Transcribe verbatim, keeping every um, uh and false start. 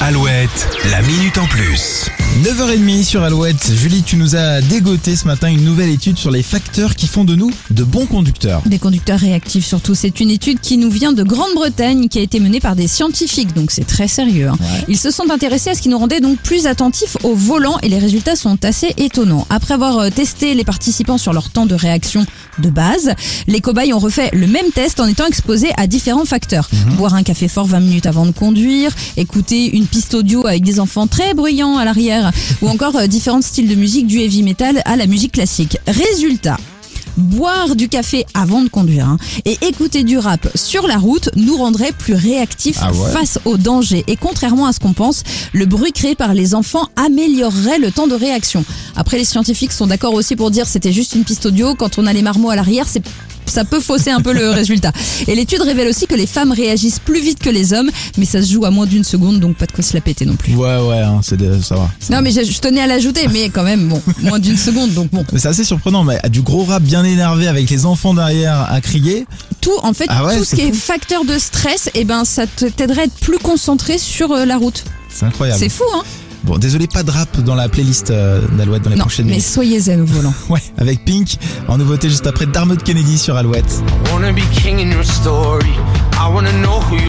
Alouette, la minute en plus. neuf heures trente sur Alouette. Julie, tu nous as dégoté ce matin une nouvelle étude sur les facteurs qui font de nous de bons conducteurs. Des conducteurs réactifs surtout. C'est une étude qui nous vient de Grande-Bretagne, qui a été menée par des scientifiques, donc c'est très sérieux. Hein. Ouais. Ils se sont intéressés à ce qui nous rendait donc plus attentifs au volant et les résultats sont assez étonnants. Après avoir testé les participants sur leur temps de réaction de base, les cobayes ont refait le même test en étant exposés à différents facteurs. Mmh. Boire un café fort vingt minutes avant de conduire, écouter une piste audio avec des enfants très bruyants à l'arrière, ou encore euh, différents styles de musique, du heavy metal à la musique classique. Résultat, boire du café avant de conduire hein, et écouter du rap sur la route nous rendrait plus réactifs ah ouais. face aux dangers. Et contrairement à ce qu'on pense, le bruit créé par les enfants améliorerait le temps de réaction. Après, les scientifiques sont d'accord aussi pour dire que c'était juste une piste audio. Quand on a les marmots à l'arrière, c'est ça peut fausser un peu le résultat. Et l'étude révèle aussi que les femmes réagissent plus vite que les hommes, mais ça se joue à moins d'une seconde, donc pas de quoi se la péter non plus. Ouais, ouais, hein, c'est de, ça va. Ça non, va. mais je, je tenais à l'ajouter, mais quand même, bon, moins d'une seconde, donc bon. C'est assez surprenant, mais du gros rap bien énervé avec les enfants derrière à crier. Tout, en fait, ah ouais, tout ce qui fou. est facteur de stress, eh ben, ça t'aiderait à être plus concentré sur euh, la route. C'est incroyable. C'est fou, hein? Bon, désolé, pas de rap dans la playlist euh, d'Alouette dans les non, prochaines mais minutes. soyez zen au volant. Ouais, avec Pink, en nouveauté juste après Dermot Kennedy sur Alouette. I wanna be king in your story. I wanna know who you